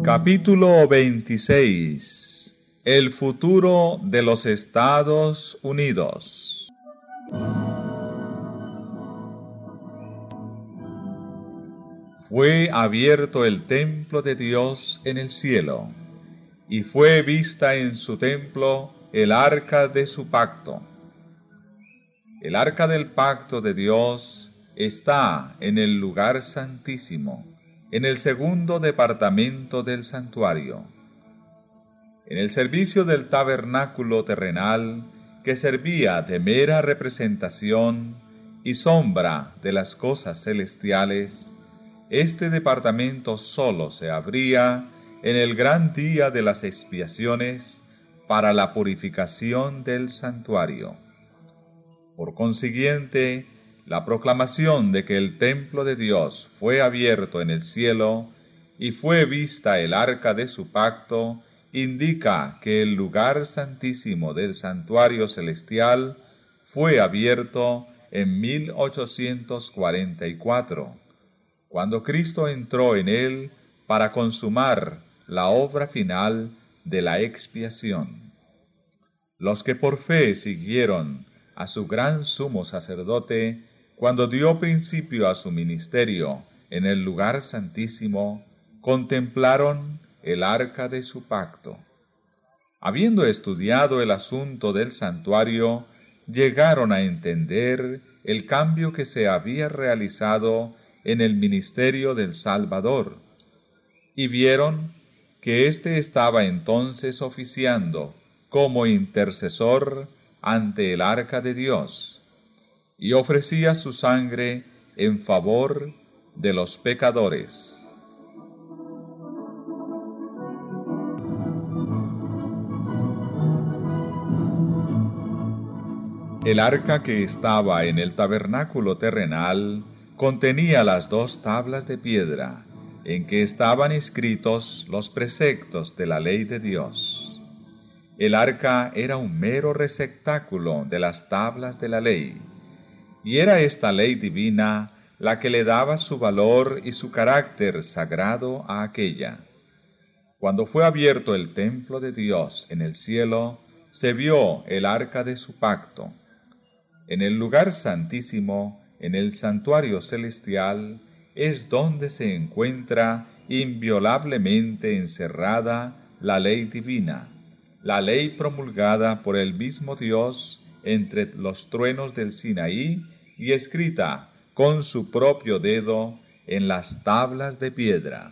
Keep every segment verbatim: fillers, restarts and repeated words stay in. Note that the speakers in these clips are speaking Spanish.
Capítulo veintiséis. El futuro de los Estados Unidos. Fue abierto el templo de Dios en el cielo, y fue vista en su templo el arca de su pacto. El arca del pacto de Dios está en el lugar santísimo, en el segundo departamento del santuario. En el servicio del tabernáculo terrenal, que servía de mera representación y sombra de las cosas celestiales, este departamento solo se abría en el gran día de las expiaciones para la purificación del santuario. Por consiguiente, la proclamación de que el templo de Dios fue abierto en el cielo y fue vista el arca de su pacto indica que el lugar santísimo del santuario celestial fue abierto en mil ochocientos cuarenta y cuatro, cuando Cristo entró en él para consumar la obra final de la expiación. Los que por fe siguieron a su gran sumo sacerdote, cuando dio principio a su ministerio en el lugar santísimo, contemplaron el arca de su pacto. Habiendo estudiado el asunto del santuario, llegaron a entender el cambio que se había realizado en el ministerio del Salvador, y vieron que éste estaba entonces oficiando como intercesor ante el arca de Dios, y ofrecía su sangre en favor de los pecadores. El arca que estaba en el tabernáculo terrenal contenía las dos tablas de piedra, en que estaban escritos los preceptos de la ley de Dios. El arca era un mero receptáculo de las tablas de la ley, y era esta ley divina la que le daba su valor y su carácter sagrado a aquella. Cuando fue abierto el templo de Dios en el cielo, se vio el arca de su pacto. En el lugar santísimo, en el santuario celestial, es donde se encuentra inviolablemente encerrada la ley divina, la ley promulgada por el mismo Dios entre los truenos del Sinaí y escrita con su propio dedo en las tablas de piedra.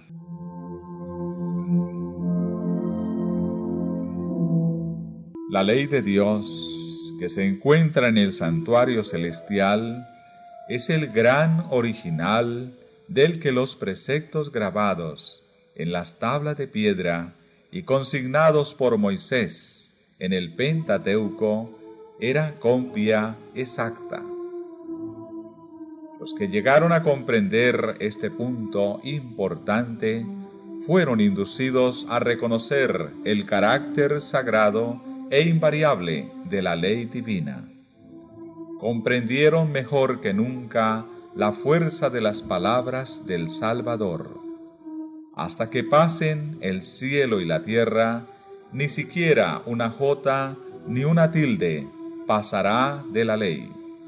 La ley de Dios, que se encuentra en el santuario celestial, es el gran original del que los preceptos grabados en las tablas de piedra y consignados por Moisés en el Pentateuco era copia exacta. Los que llegaron a comprender este punto importante fueron inducidos a reconocer el carácter sagrado e invariable de la ley divina. Comprendieron mejor que nunca la fuerza de las palabras del Salvador. Hasta que pasen el cielo y la tierra, ni siquiera una jota ni una tilde pasará de la ley.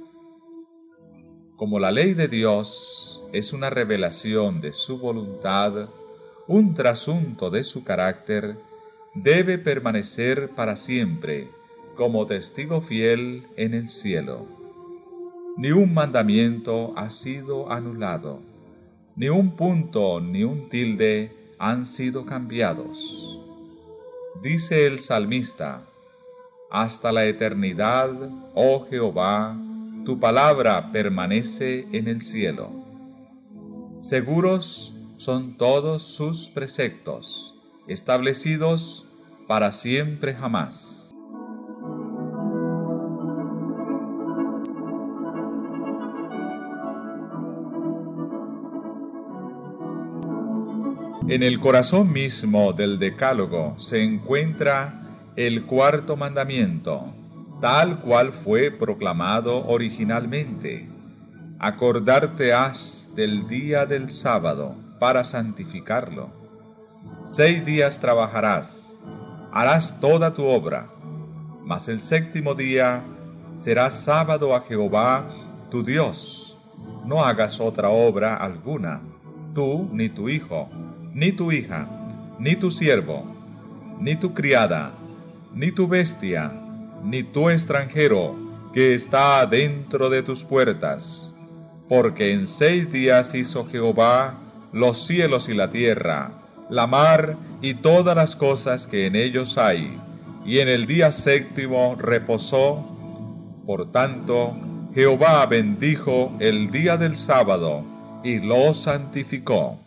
Como la ley de Dios es una revelación de su voluntad, un trasunto de su carácter, debe permanecer para siempre como testigo fiel en el cielo. Ni un mandamiento ha sido anulado, ni un punto ni un tilde han sido cambiados. Dice el salmista: hasta la eternidad, oh Jehová, tu palabra permanece en el cielo. Seguros son todos sus preceptos, establecidos para siempre jamás. En el corazón mismo del Decálogo se encuentra el cuarto mandamiento, tal cual fue proclamado originalmente: acordarte has del día del sábado para santificarlo. Seis días trabajarás, harás toda tu obra, mas el séptimo día será sábado a Jehová tu Dios. No hagas otra obra alguna, tú, ni tu hijo, ni tu hija, ni tu siervo, ni tu criada, ni tu bestia, ni tu extranjero que está dentro de tus puertas. Porque en seis días hizo Jehová los cielos y la tierra, la mar y todas las cosas que en ellos hay, y en el día séptimo reposó. Por tanto, Jehová bendijo el día del sábado y lo santificó.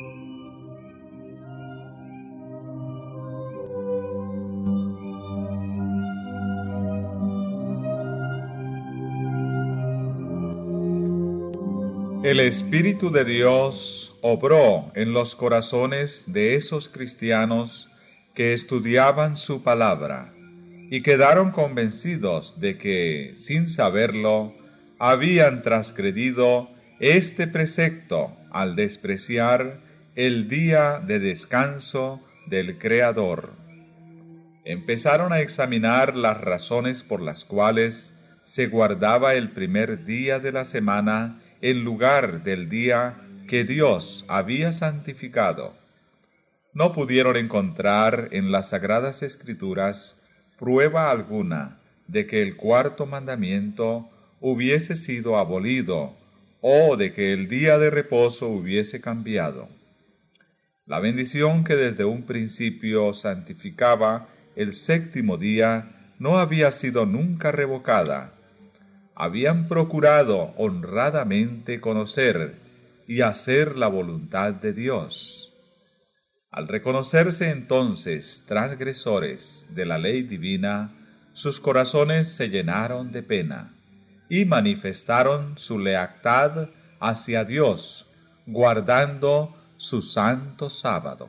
El Espíritu de Dios obró en los corazones de esos cristianos que estudiaban su palabra y quedaron convencidos de que, sin saberlo, habían transgredido este precepto al despreciar el día de descanso del Creador. Empezaron a examinar las razones por las cuales se guardaba el primer día de la semana en lugar del día que Dios había santificado. No pudieron encontrar en las Sagradas Escrituras prueba alguna de que el cuarto mandamiento hubiese sido abolido o de que el día de reposo hubiese cambiado. La bendición que desde un principio santificaba el séptimo día no había sido nunca revocada. Habían procurado honradamente conocer y hacer la voluntad de Dios. Al reconocerse entonces transgresores de la ley divina, sus corazones se llenaron de pena y manifestaron su lealtad hacia Dios, guardando su santo sábado.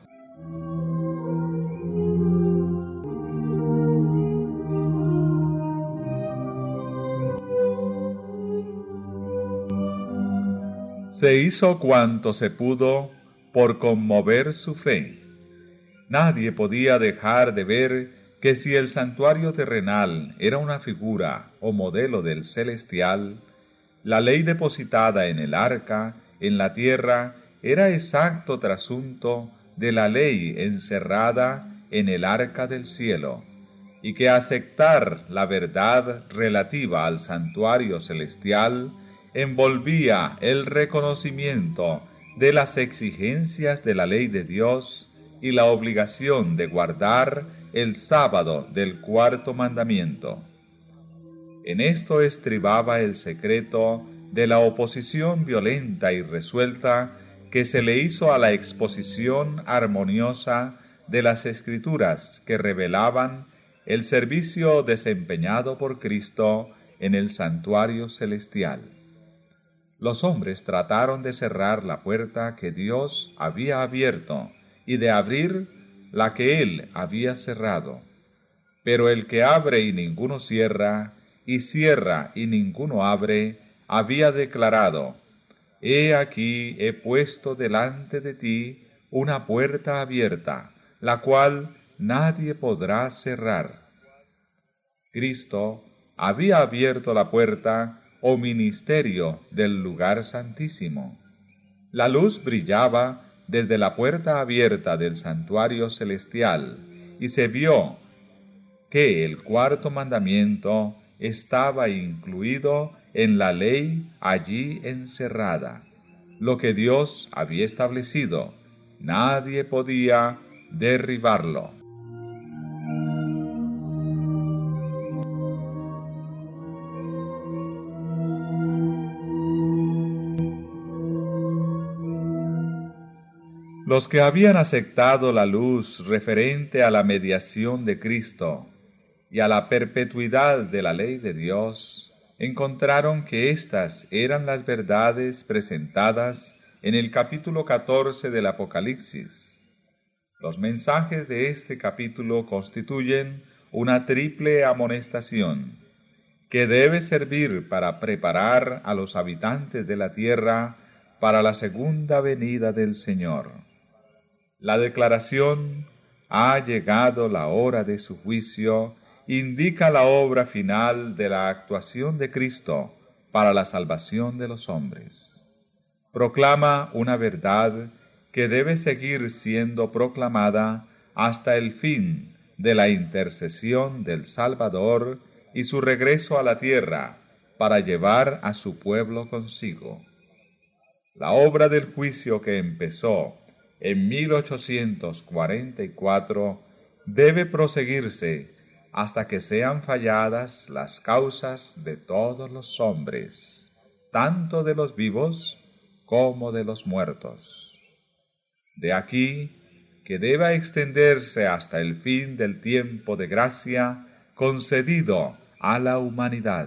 Se hizo cuanto se pudo por conmover su fe. Nadie podía dejar de ver que si el santuario terrenal era una figura o modelo del celestial, la ley depositada en el arca, en la tierra, era exacto trasunto de la ley encerrada en el arca del cielo, y que aceptar la verdad relativa al santuario celestial envolvía el reconocimiento de las exigencias de la ley de Dios y la obligación de guardar el sábado del cuarto mandamiento. En esto estribaba el secreto de la oposición violenta y resuelta que se le hizo a la exposición armoniosa de las Escrituras que revelaban el servicio desempeñado por Cristo en el santuario celestial. Los hombres trataron de cerrar la puerta que Dios había abierto y de abrir la que Él había cerrado. Pero el que abre y ninguno cierra, y cierra y ninguno abre, había declarado: He aquí he puesto delante de ti una puerta abierta, la cual nadie podrá cerrar. Cristo había abierto la puerta o ministerio del lugar santísimo. La luz brillaba desde la puerta abierta del santuario celestial, y se vio que el cuarto mandamiento estaba incluido en la ley allí encerrada. Lo que Dios había establecido, nadie podía derribarlo. Los que habían aceptado la luz referente a la mediación de Cristo y a la perpetuidad de la ley de Dios, encontraron que éstas eran las verdades presentadas en el capítulo catorce del Apocalipsis. Los mensajes de este capítulo constituyen una triple amonestación que debe servir para preparar a los habitantes de la tierra para la segunda venida del Señor. La declaración "ha llegado la hora de su juicio" indica la obra final de la actuación de Cristo para la salvación de los hombres. Proclama una verdad que debe seguir siendo proclamada hasta el fin de la intercesión del Salvador y su regreso a la tierra para llevar a su pueblo consigo. La obra del juicio que empezó en mil ochocientos cuarenta y cuatro debe proseguirse hasta que sean falladas las causas de todos los hombres, tanto de los vivos como de los muertos. De aquí que deba extenderse hasta el fin del tiempo de gracia concedido a la humanidad.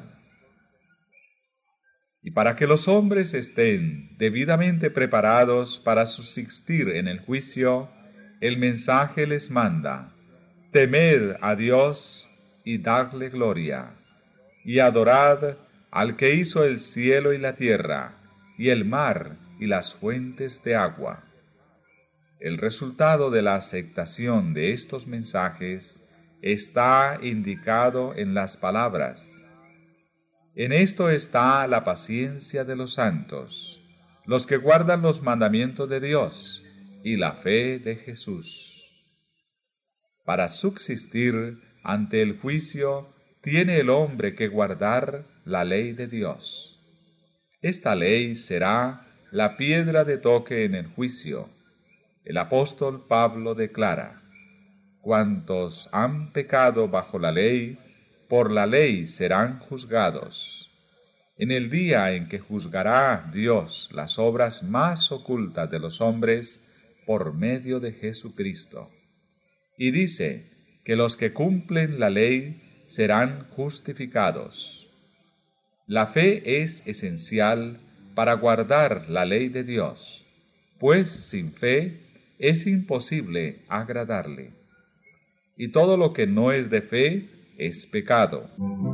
Y para que los hombres estén debidamente preparados para subsistir en el juicio, el mensaje les manda: temed a Dios y dadle gloria, y adorad al que hizo el cielo y la tierra, y el mar y las fuentes de agua. El resultado de la aceptación de estos mensajes está indicado en las palabras: en esto está la paciencia de los santos, los que guardan los mandamientos de Dios y la fe de Jesús. Para subsistir ante el juicio, tiene el hombre que guardar la ley de Dios. Esta ley será la piedra de toque en el juicio. El apóstol Pablo declara: cuantos han pecado bajo la ley, por la ley serán juzgados. En el día en que juzgará Dios las obras más ocultas de los hombres por medio de Jesucristo. Y dice que los que cumplen la ley serán justificados. La fe es esencial para guardar la ley de Dios, pues sin fe es imposible agradarle. Y todo lo que no es de fe es pecado.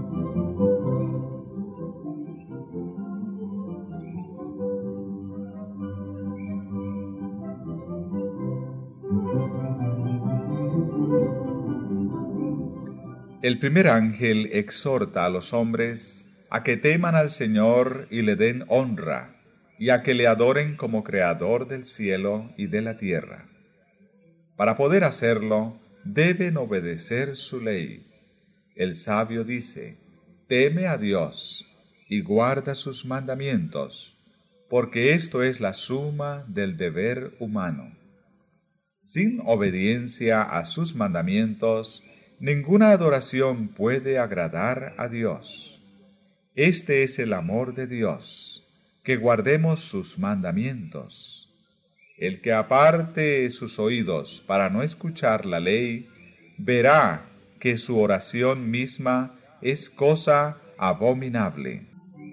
El primer ángel exhorta a los hombres a que teman al Señor y le den honra, y a que le adoren como Creador del cielo y de la tierra. Para poder hacerlo, deben obedecer su ley. El sabio dice: teme a Dios y guarda sus mandamientos, porque esto es la suma del deber humano. Sin obediencia a sus mandamientos, ninguna adoración puede agradar a Dios. Este es el amor de Dios, que guardemos sus mandamientos. El que aparte sus oídos para no escuchar la ley, verá que su oración misma es cosa abominable.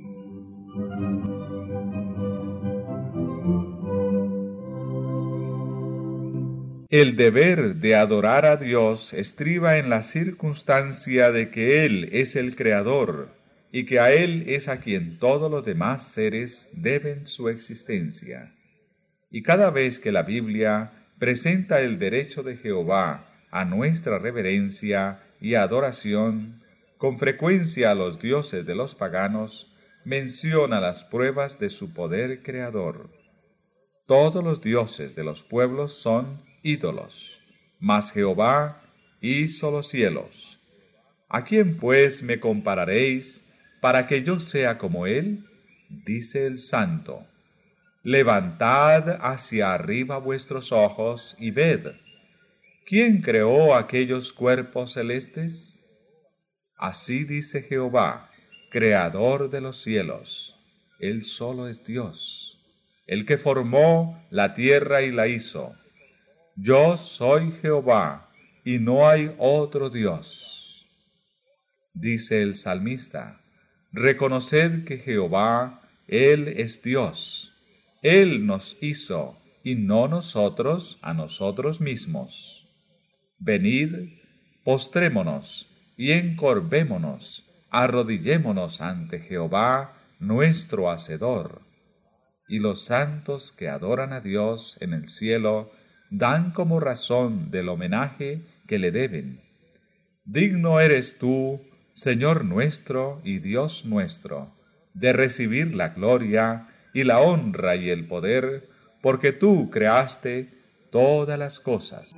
El deber de adorar a Dios estriba en la circunstancia de que Él es el Creador y que a Él es a quien todos los demás seres deben su existencia. Y cada vez que la Biblia presenta el derecho de Jehová a nuestra reverencia y adoración, con frecuencia a los dioses de los paganos, menciona las pruebas de su poder creador. Todos los dioses de los pueblos son ídolos, mas Jehová hizo los cielos. ¿A quién pues me compararéis para que yo sea como él? Dice el Santo. Levantad hacia arriba vuestros ojos y ved. ¿Quién creó aquellos cuerpos celestes? Así dice Jehová, Creador de los cielos. Él solo es Dios, el que formó la tierra y la hizo. Yo soy Jehová, y no hay otro Dios. Dice el salmista: reconoced que Jehová, Él es Dios. Él nos hizo, y no nosotros a nosotros mismos. Venid, postrémonos, y encorvémonos, arrodillémonos ante Jehová, nuestro Hacedor. Y los santos que adoran a Dios en el cielo dan como razón del homenaje que le deben. Digno eres tú, Señor nuestro y Dios nuestro, de recibir la gloria y la honra y el poder, porque tú creaste todas las cosas.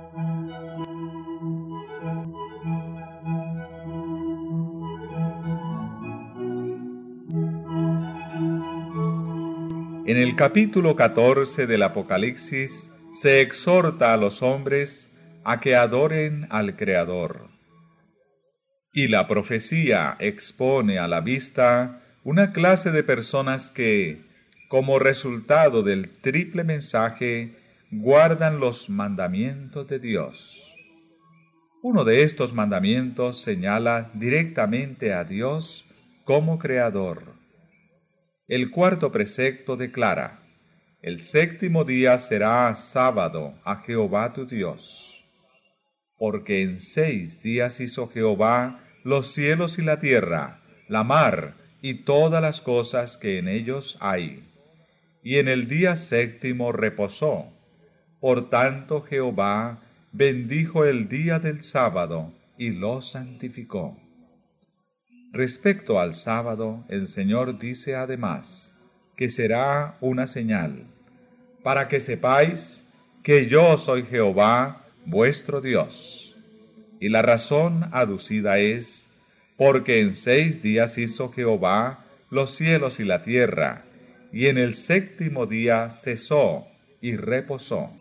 En el capítulo catorce del Apocalipsis se exhorta a los hombres a que adoren al Creador. Y la profecía expone a la vista una clase de personas que, como resultado del triple mensaje, guardan los mandamientos de Dios. Uno de estos mandamientos señala directamente a Dios como Creador. El cuarto precepto declara: el séptimo día será sábado a Jehová tu Dios. Porque en seis días hizo Jehová los cielos y la tierra, la mar y todas las cosas que en ellos hay. Y en el día séptimo reposó. Por tanto Jehová bendijo el día del sábado y lo santificó. Respecto al sábado, el Señor dice además que será una señal, para que sepáis que yo soy Jehová, vuestro Dios. Y la razón aducida es, porque en seis días hizo Jehová los cielos y la tierra, y en el séptimo día cesó y reposó.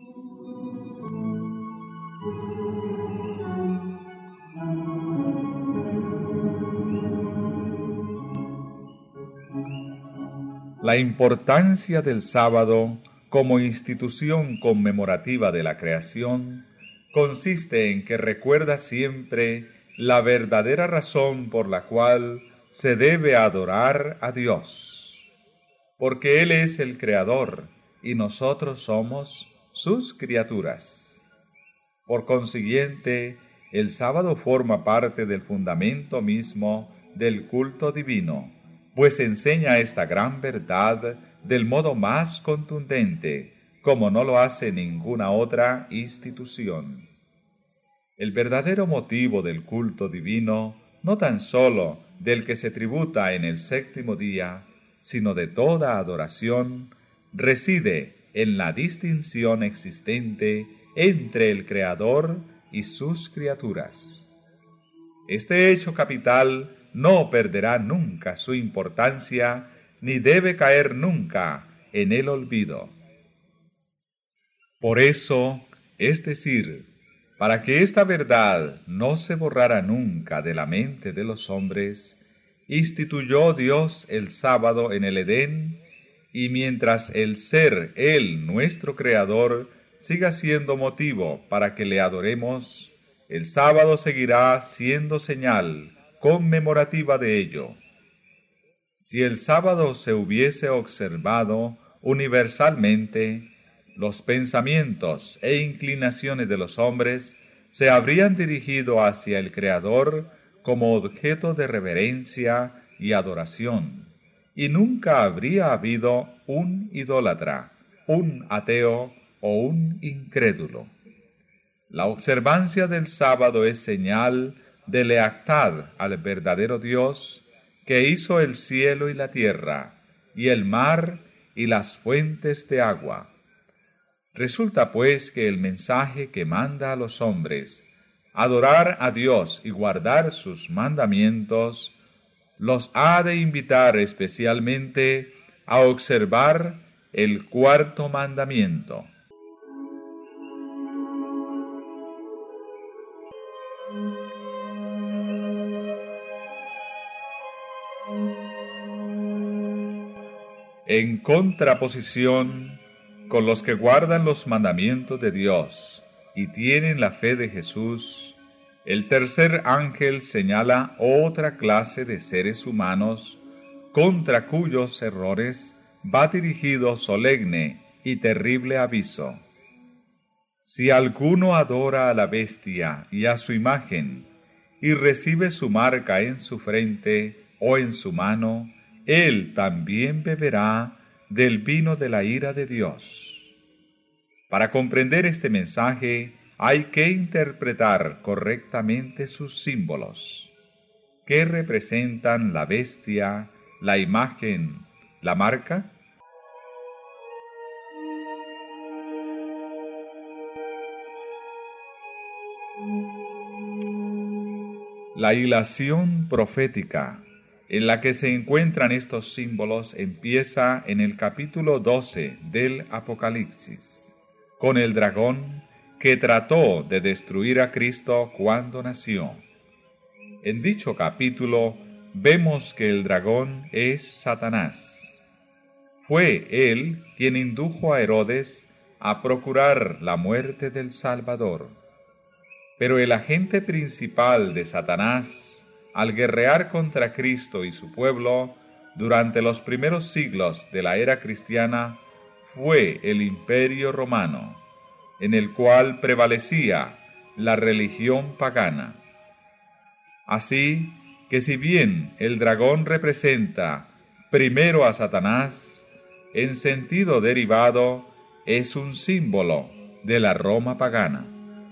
La importancia del sábado como institución conmemorativa de la creación consiste en que recuerda siempre la verdadera razón por la cual se debe adorar a Dios, porque Él es el Creador y nosotros somos sus criaturas. Por consiguiente, el sábado forma parte del fundamento mismo del culto divino, pues enseña esta gran verdad del modo más contundente, como no lo hace ninguna otra institución. El verdadero motivo del culto divino, no tan sólo del que se tributa en el séptimo día, sino de toda adoración, reside en la distinción existente entre el Creador y sus criaturas. Este hecho capital no perderá nunca su importancia, ni debe caer nunca en el olvido. Por eso, es decir, para que esta verdad no se borrara nunca de la mente de los hombres, instituyó Dios el sábado en el Edén, y mientras el ser Él, nuestro Creador, siga siendo motivo para que le adoremos, el sábado seguirá siendo señal conmemorativa de ello. Si el sábado se hubiese observado universalmente, los pensamientos e inclinaciones de los hombres se habrían dirigido hacia el Creador como objeto de reverencia y adoración, y nunca habría habido un idólatra, un ateo o un incrédulo. La observancia del sábado es señal de lealtad al verdadero Dios, que hizo el cielo y la tierra, y el mar y las fuentes de agua. Resulta pues que el mensaje que manda a los hombres, adorar a Dios y guardar sus mandamientos, los ha de invitar especialmente a observar el cuarto mandamiento. En contraposición con los que guardan los mandamientos de Dios y tienen la fe de Jesús, el tercer ángel señala otra clase de seres humanos contra cuyos errores va dirigido solemne y terrible aviso. Si alguno adora a la bestia y a su imagen, y recibe su marca en su frente o en su mano, él también beberá del vino de la ira de Dios. Para comprender este mensaje hay que interpretar correctamente sus símbolos. ¿Qué representan la bestia, la imagen, la marca? La hilación profética en la que se encuentran estos símbolos empieza en el capítulo doce del Apocalipsis, con el dragón que trató de destruir a Cristo cuando nació. En dicho capítulo vemos que el dragón es Satanás. Fue él quien indujo a Herodes a procurar la muerte del Salvador. Pero el agente principal de Satanás, al guerrear contra Cristo y su pueblo durante los primeros siglos de la era cristiana, fue el Imperio Romano, en el cual prevalecía la religión pagana. Así que si bien el dragón representa primero a Satanás, en sentido derivado es un símbolo de la Roma pagana.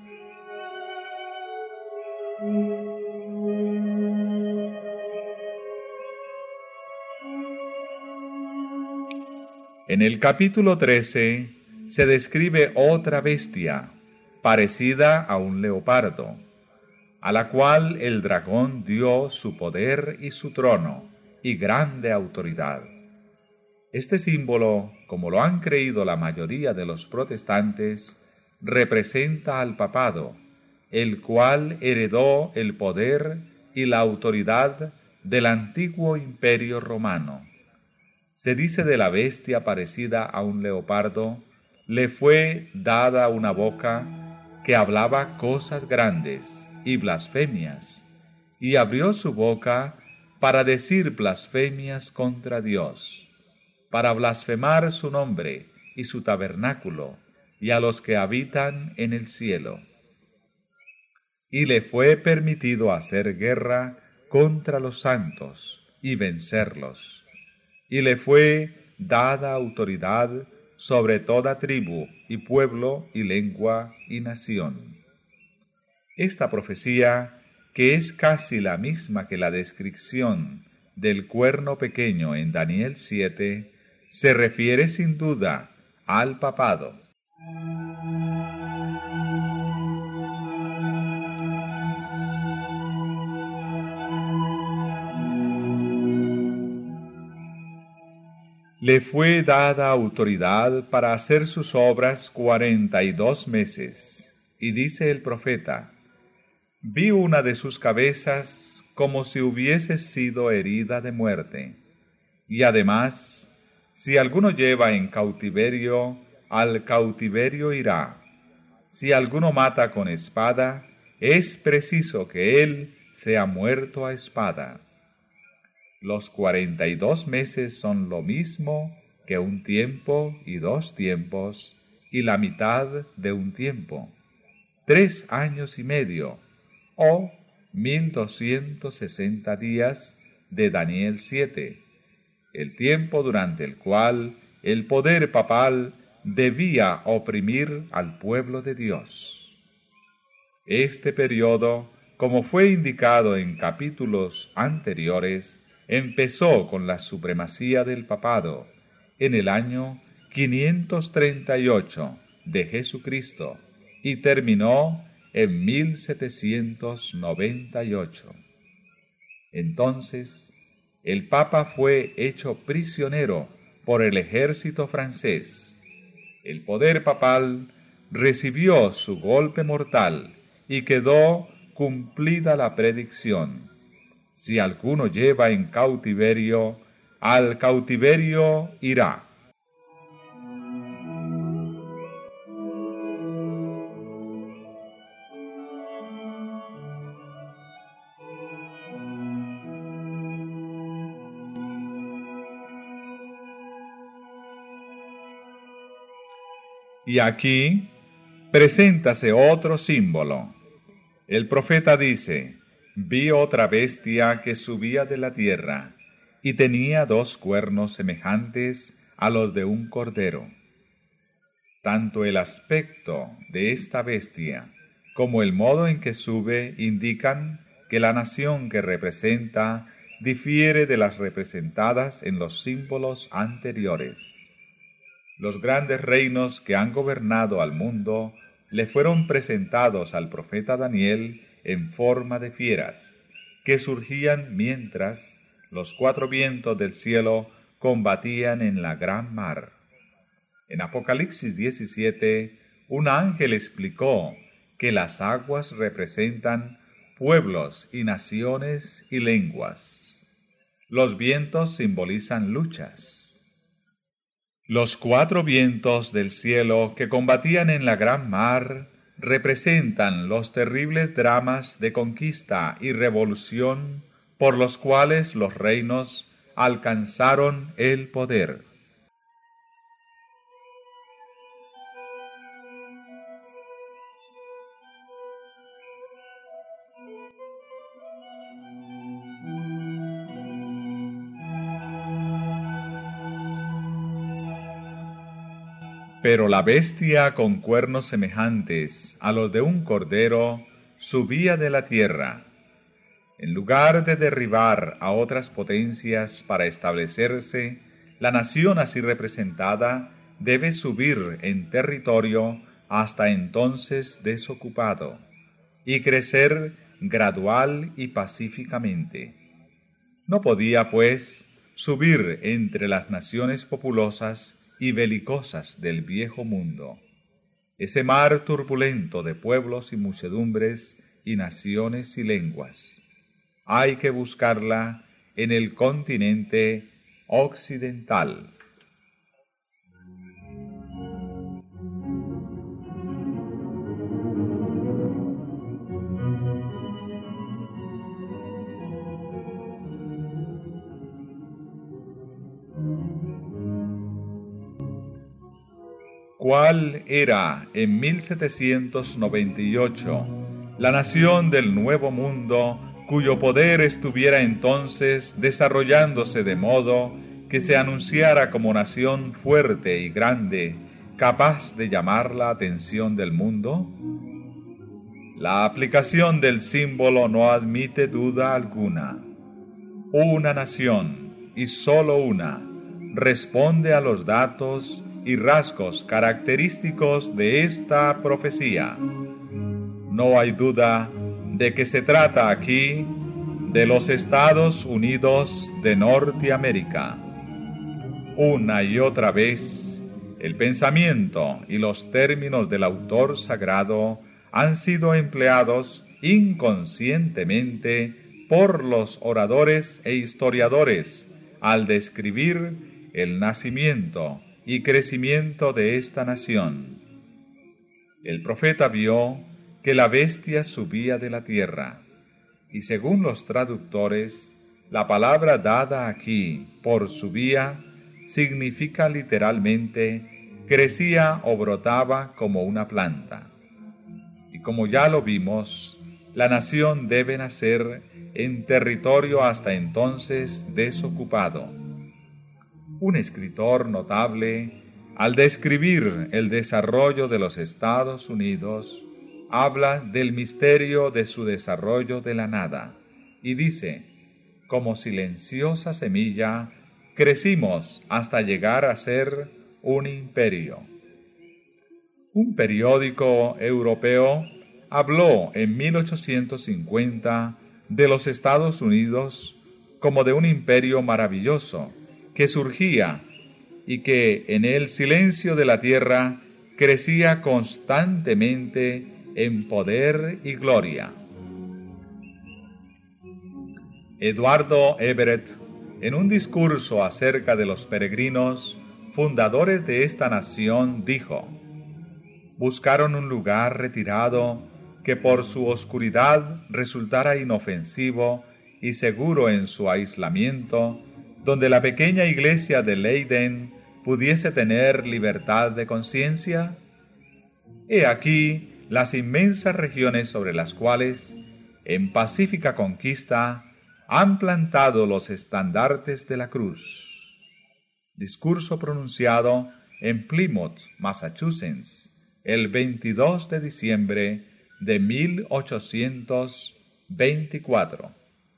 En el capítulo trece se describe otra bestia, parecida a un leopardo, a la cual el dragón dio su poder y su trono y grande autoridad. Este símbolo, como lo han creído la mayoría de los protestantes, representa al papado, el cual heredó el poder y la autoridad del antiguo imperio romano. Se dice de la bestia parecida a un leopardo, le fue dada una boca que hablaba cosas grandes y blasfemias, y abrió su boca para decir blasfemias contra Dios, para blasfemar su nombre y su tabernáculo, y a los que habitan en el cielo. Y le fue permitido hacer guerra contra los santos y vencerlos. Y le fue dada autoridad sobre toda tribu y pueblo y lengua y nación. Esta profecía, que es casi la misma que la descripción del cuerno pequeño en Daniel siete, se refiere sin duda al papado. Le fue dada autoridad para hacer sus obras cuarenta y dos meses, y dice el profeta: vi una de sus cabezas como si hubiese sido herida de muerte. Y además, si alguno lleva en cautiverio, al cautiverio irá. Si alguno mata con espada, es preciso que él sea muerto a espada. Los cuarenta y dos meses son lo mismo que un tiempo y dos tiempos, y la mitad de un tiempo, tres años y medio, o mil doscientos sesenta días de Daniel siete, el tiempo durante el cual el poder papal debía oprimir al pueblo de Dios. Este periodo, como fue indicado en capítulos anteriores, empezó con la supremacía del papado en el año quinientos treinta y ocho de Jesucristo y terminó en mil setecientos noventa y ocho. Entonces, el Papa fue hecho prisionero por el ejército francés. El poder papal recibió su golpe mortal y quedó cumplida la predicción: si alguno lleva en cautiverio, al cautiverio irá. Y aquí preséntase otro símbolo. El profeta dice: vi otra bestia que subía de la tierra, y tenía dos cuernos semejantes a los de un cordero. Tanto el aspecto de esta bestia como el modo en que sube indican que la nación que representa difiere de las representadas en los símbolos anteriores. Los grandes reinos que han gobernado al mundo le fueron presentados al profeta Daniel en forma de fieras, que surgían mientras los cuatro vientos del cielo combatían en la gran mar. En Apocalipsis diecisiete, un ángel explicó que las aguas representan pueblos y naciones y lenguas. Los vientos simbolizan luchas. Los cuatro vientos del cielo que combatían en la gran mar representan los terribles dramas de conquista y revolución por los cuales los reinos alcanzaron el poder. Pero la bestia con cuernos semejantes a los de un cordero subía de la tierra. En lugar de derribar a otras potencias para establecerse, la nación así representada debe subir en territorio hasta entonces desocupado y crecer gradual y pacíficamente. No podía, pues, subir entre las naciones populosas y belicosas del viejo mundo, ese mar turbulento de pueblos y muchedumbres y naciones y lenguas. Hay que buscarla en el continente occidental. ¿Cuál era en mil setecientos noventa y ocho la nación del Nuevo Mundo cuyo poder estuviera entonces desarrollándose de modo que se anunciara como nación fuerte y grande, capaz de llamar la atención del mundo? La aplicación del símbolo no admite duda alguna. Una nación, y sólo una, responde a los datos y rasgos característicos de esta profecía. No hay duda de que se trata aquí de los Estados Unidos de Norteamérica. Una y otra vez, el pensamiento y los términos del autor sagrado han sido empleados inconscientemente por los oradores e historiadores al describir el nacimiento y crecimiento de esta nación. El profeta vio que la bestia subía de la tierra, y según los traductores, la palabra dada aquí por subía significa literalmente crecía o brotaba como una planta. Y como ya lo vimos, la nación debe nacer en territorio hasta entonces desocupado. Un escritor notable, al describir el desarrollo de los Estados Unidos, habla del misterio de su desarrollo de la nada, y dice, como silenciosa semilla, crecimos hasta llegar a ser un imperio. Un periódico europeo habló en mil ochocientos cincuenta de los Estados Unidos como de un imperio maravilloso, que surgía y que en el silencio de la tierra crecía constantemente en poder y gloria. Eduardo Everett, en un discurso acerca de los peregrinos, fundadores de esta nación, dijo: buscaron un lugar retirado que por su oscuridad resultara inofensivo y seguro en su aislamiento, donde la pequeña iglesia de Leiden pudiese tener libertad de conciencia. He aquí las inmensas regiones sobre las cuales, en pacífica conquista, han plantado los estandartes de la cruz. Discurso pronunciado en Plymouth, Massachusetts, el veintidós de diciembre de mil ochocientos veinticuatro.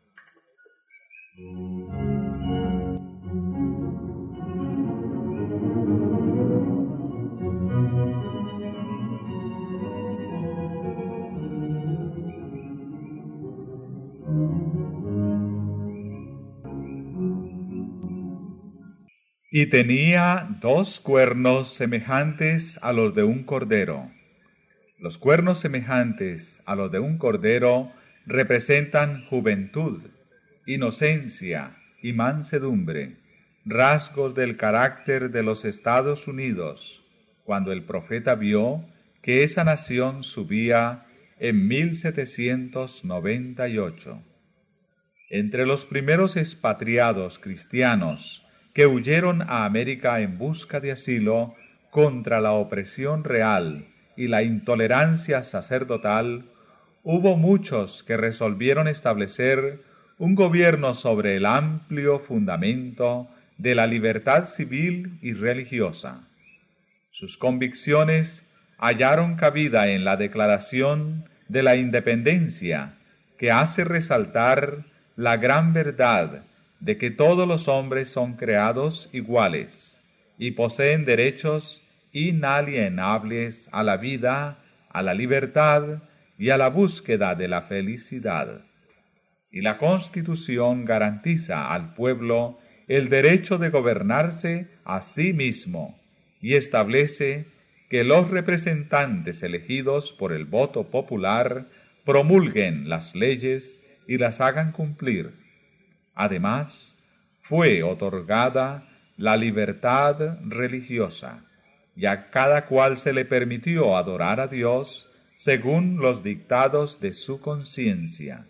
Y tenía dos cuernos semejantes a los de un cordero. Los cuernos semejantes a los de un cordero representan juventud, inocencia y mansedumbre, rasgos del carácter de los Estados Unidos, cuando el profeta vio que esa nación subía en mil setecientos noventa y ocho. Entre los primeros expatriados cristianos que huyeron a América en busca de asilo contra la opresión real y la intolerancia sacerdotal, hubo muchos que resolvieron establecer un gobierno sobre el amplio fundamento de la libertad civil y religiosa. Sus convicciones hallaron cabida en la Declaración de la Independencia, que hace resaltar la gran verdad de que todos los hombres son creados iguales y poseen derechos inalienables a la vida, a la libertad y a la búsqueda de la felicidad. Y la Constitución garantiza al pueblo el derecho de gobernarse a sí mismo y establece que los representantes elegidos por el voto popular promulguen las leyes y las hagan cumplir. Además, fue otorgada la libertad religiosa, y a cada cual se le permitió adorar a Dios según los dictados de su conciencia.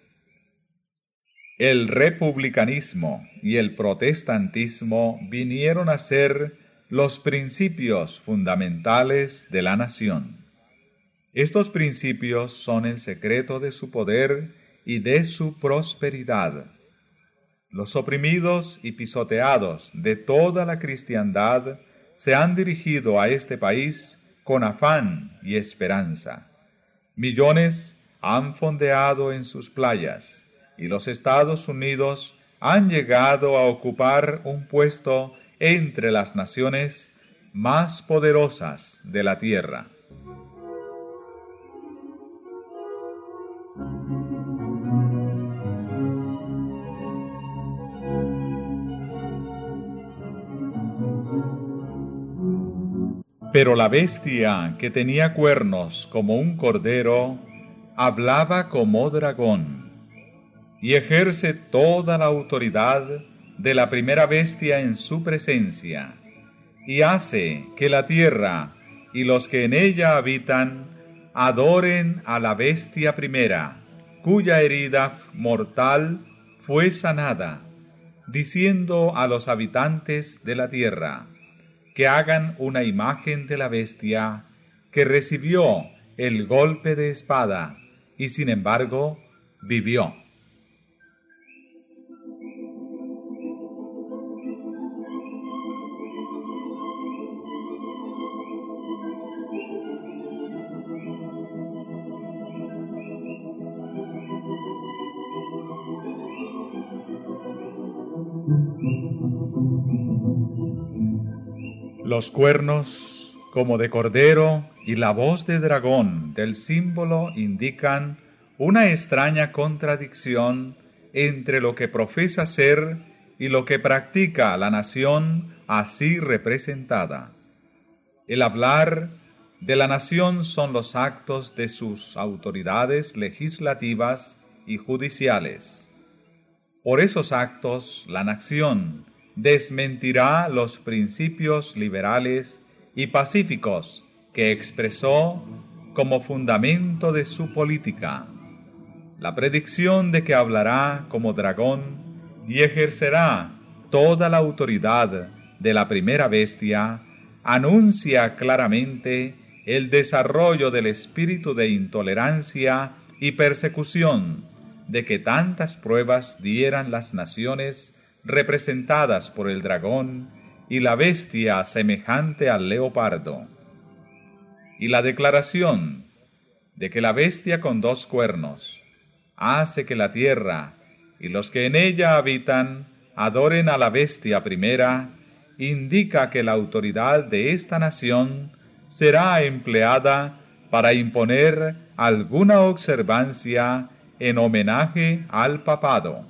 El republicanismo y el protestantismo vinieron a ser los principios fundamentales de la nación. Estos principios son el secreto de su poder y de su prosperidad. Los oprimidos y pisoteados de toda la cristiandad se han dirigido a este país con afán y esperanza. Millones han fondeado en sus playas y los Estados Unidos han llegado a ocupar un puesto entre las naciones más poderosas de la tierra. Pero la bestia que tenía cuernos como un cordero, hablaba como dragón, y ejerce toda la autoridad de la primera bestia en su presencia, y hace que la tierra y los que en ella habitan adoren a la bestia primera, cuya herida mortal fue sanada, diciendo a los habitantes de la tierra que hagan una imagen de la bestia que recibió el golpe de espada y sin embargo vivió. Los cuernos como de cordero y la voz de dragón del símbolo indican una extraña contradicción entre lo que profesa ser y lo que practica la nación así representada. El hablar de la nación son los actos de sus autoridades legislativas y judiciales. Por esos actos, la nación desmentirá los principios liberales y pacíficos que expresó como fundamento de su política. La predicción de que hablará como dragón y ejercerá toda la autoridad de la primera bestia anuncia claramente el desarrollo del espíritu de intolerancia y persecución de que tantas pruebas dieran las naciones representadas por el dragón y la bestia semejante al leopardo. Y la declaración de que la bestia con dos cuernos hace que la tierra y los que en ella habitan adoren a la bestia primera, indica que la autoridad de esta nación será empleada para imponer alguna observancia en homenaje al papado.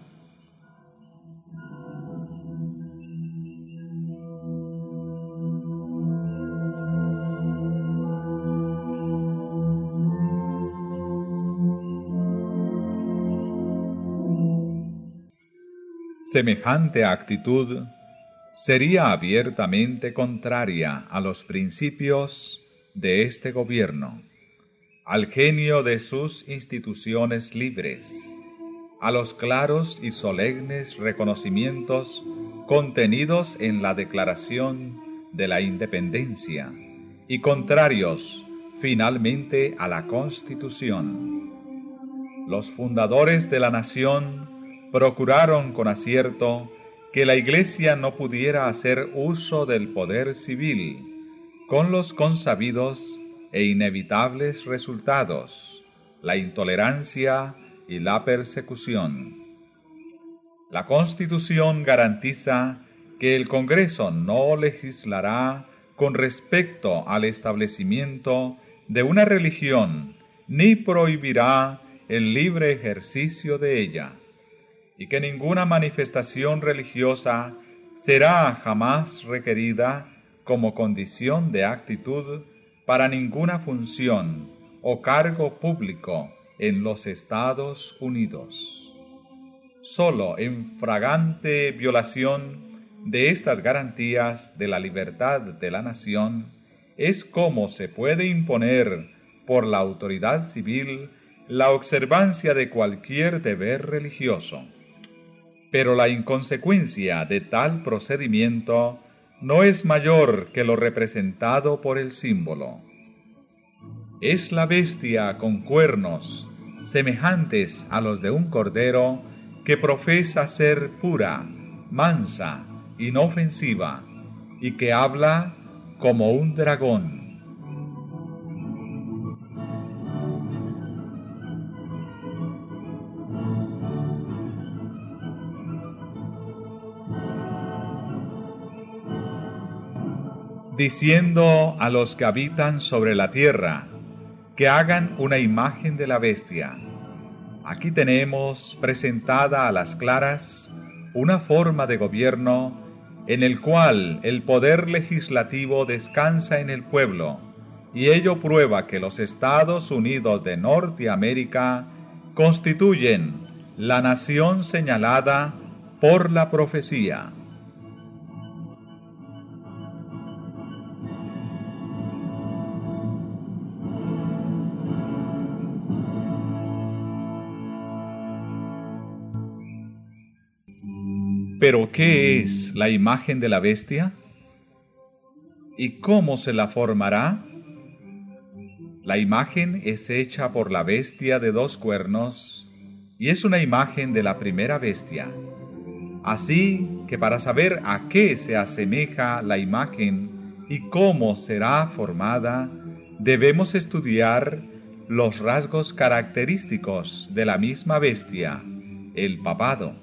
Semejante actitud sería abiertamente contraria a los principios de este gobierno, al genio de sus instituciones libres, a los claros y solemnes reconocimientos contenidos en la Declaración de la Independencia y contrarios finalmente a la Constitución. Los fundadores de la nación procuraron con acierto que la Iglesia no pudiera hacer uso del poder civil, con los consabidos e inevitables resultados, la intolerancia y la persecución. La Constitución garantiza que el Congreso no legislará con respecto al establecimiento de una religión, ni prohibirá el libre ejercicio de ella, y que ninguna manifestación religiosa será jamás requerida como condición de actitud para ninguna función o cargo público en los Estados Unidos. Solo en flagrante violación de estas garantías de la libertad de la nación es como se puede imponer por la autoridad civil la observancia de cualquier deber religioso. Pero la inconsecuencia de tal procedimiento no es mayor que lo representado por el símbolo. Es la bestia con cuernos semejantes a los de un cordero que profesa ser pura, mansa, inofensiva, y que habla como un dragón. Diciendo a los que habitan sobre la tierra que hagan una imagen de la bestia. Aquí tenemos presentada a las claras una forma de gobierno en el cual el poder legislativo descansa en el pueblo, y ello prueba que los Estados Unidos de Norteamérica constituyen la nación señalada por la profecía. ¿Pero qué es la imagen de la bestia? ¿Y cómo se la formará? La imagen es hecha por la bestia de dos cuernos y es una imagen de la primera bestia. Así que para saber a qué se asemeja la imagen y cómo será formada, debemos estudiar los rasgos característicos de la misma bestia, el papado.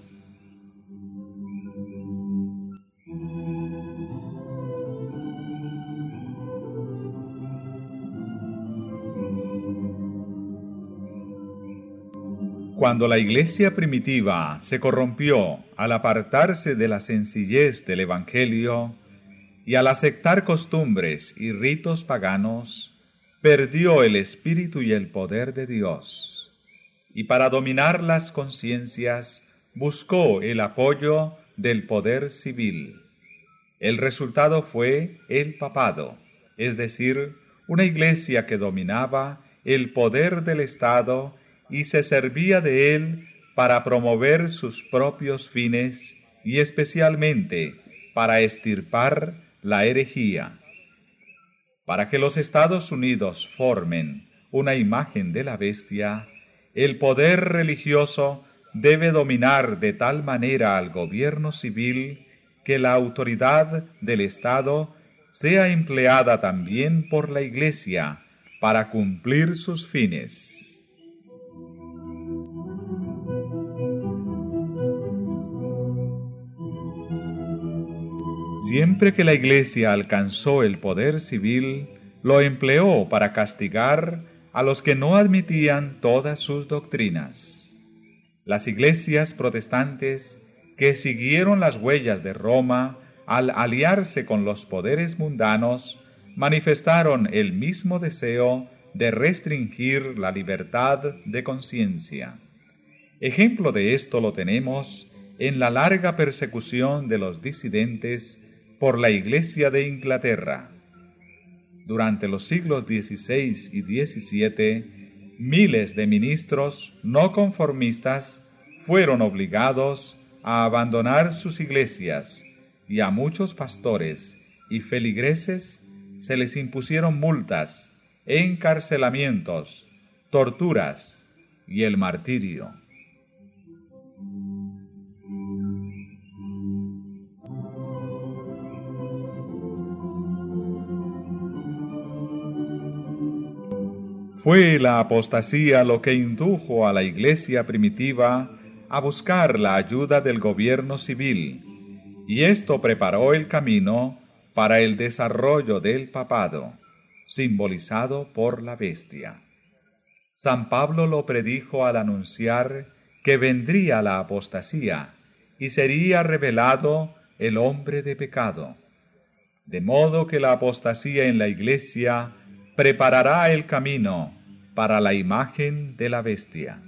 Cuando la iglesia primitiva se corrompió al apartarse de la sencillez del Evangelio y al aceptar costumbres y ritos paganos, perdió el espíritu y el poder de Dios, y para dominar las conciencias buscó el apoyo del poder civil. El resultado fue el papado, es decir, una iglesia que dominaba el poder del Estado y se servía de él para promover sus propios fines y especialmente para extirpar la herejía. Para que los Estados Unidos formen una imagen de la bestia, el poder religioso debe dominar de tal manera al gobierno civil que la autoridad del Estado sea empleada también por la Iglesia para cumplir sus fines. Siempre que la Iglesia alcanzó el poder civil, lo empleó para castigar a los que no admitían todas sus doctrinas. Las iglesias protestantes que siguieron las huellas de Roma al aliarse con los poderes mundanos, manifestaron el mismo deseo de restringir la libertad de conciencia. Ejemplo de esto lo tenemos en la larga persecución de los disidentes por la Iglesia de Inglaterra. Durante los siglos dieciséis y diecisiete, miles de ministros no conformistas fueron obligados a abandonar sus iglesias, y a muchos pastores y feligreses se les impusieron multas, encarcelamientos, torturas y el martirio. Fue la apostasía lo que indujo a la iglesia primitiva a buscar la ayuda del gobierno civil, y esto preparó el camino para el desarrollo del papado, simbolizado por la bestia. San Pablo lo predijo al anunciar que vendría la apostasía y sería revelado el hombre de pecado, de modo que la apostasía en la iglesia preparará el camino para la imagen de la bestia.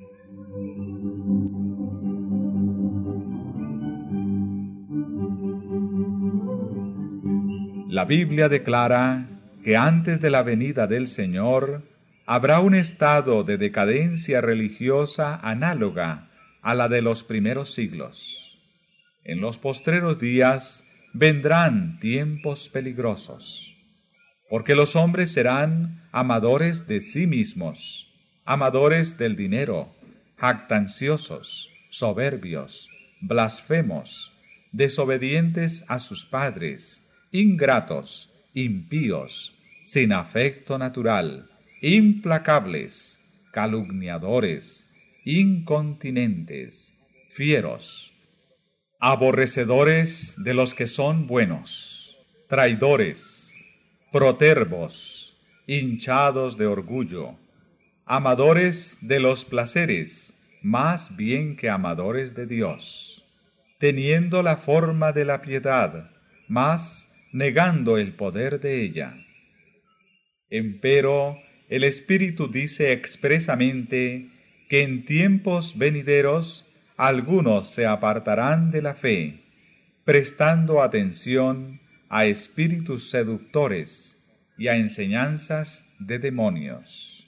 La Biblia declara que antes de la venida del Señor habrá un estado de decadencia religiosa análoga a la de los primeros siglos. En los postreros días vendrán tiempos peligrosos, porque los hombres serán amadores de sí mismos, amadores del dinero, jactanciosos, soberbios, blasfemos, desobedientes a sus padres, ingratos, impíos, sin afecto natural, implacables, calumniadores, incontinentes, fieros, aborrecedores de los que son buenos, traidores, protervos, hinchados de orgullo, amadores de los placeres, más bien que amadores de Dios, teniendo la forma de la piedad, mas negando el poder de ella. Empero, el Espíritu dice expresamente que en tiempos venideros algunos se apartarán de la fe, prestando atención a espíritus seductores y a enseñanzas de demonios.